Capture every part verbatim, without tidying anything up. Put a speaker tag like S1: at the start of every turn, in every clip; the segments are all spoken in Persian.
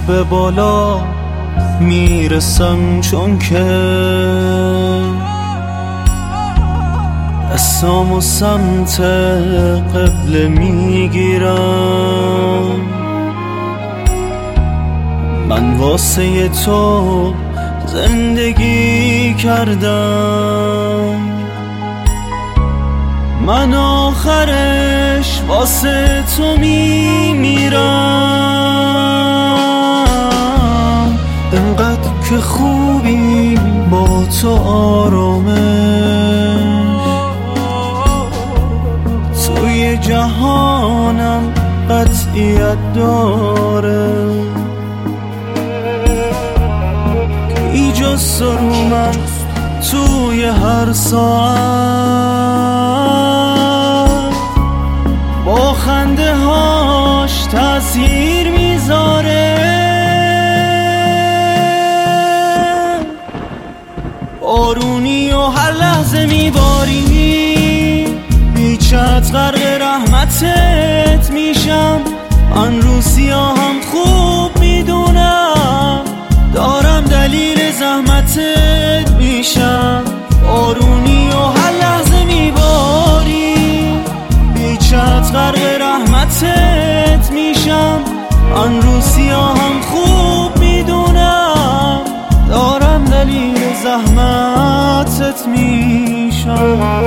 S1: به بالا میرسم، چون که دستامو سمت قبله میگیرم. من واسه تو زندگی کردم، من آخرش واسه تو میمیرم. انقدر که خوبی با تو آرامش، توی جهانم قطعیت داره، ایجاز رو من توی هر ساعت با خنده هاش تأثیر میذاره. بارونی و هر لحظه میباری، بیچت غرق رحمتت میشم. من رو سیاهم خوب میدونم، دارم دلیل زحمتت میشم. بارونی و هر لحظه میباری، بیچت غرق رحمتت میشم. من رو سیاهم خوب میدونم، دارم دلیل زحمتت میشم.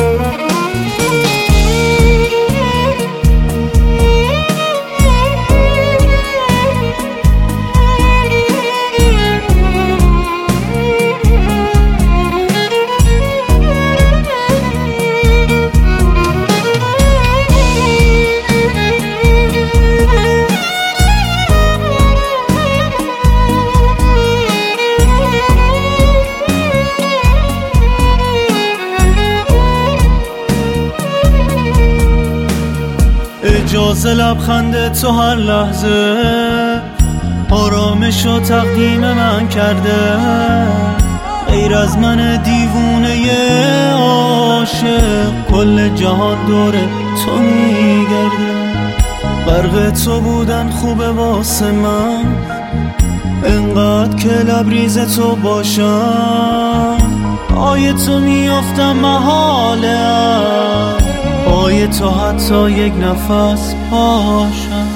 S1: اجازه لبخند تو هر لحظه آرامش و تقدیم من کرده. غیر از من دیوونه عاشق، کل جهان دوره تو میگرده. غرق تو بودن خوبه واسه من، انقدر که لبریز تو باشم. آیه تو میافتم محاله، آیه تو حتی یک نفس پاشم.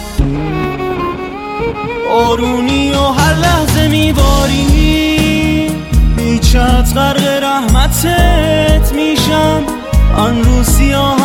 S1: بارونی و هر لحظه میباری، بیچت غرق رحمتت میشم. من رو سیاه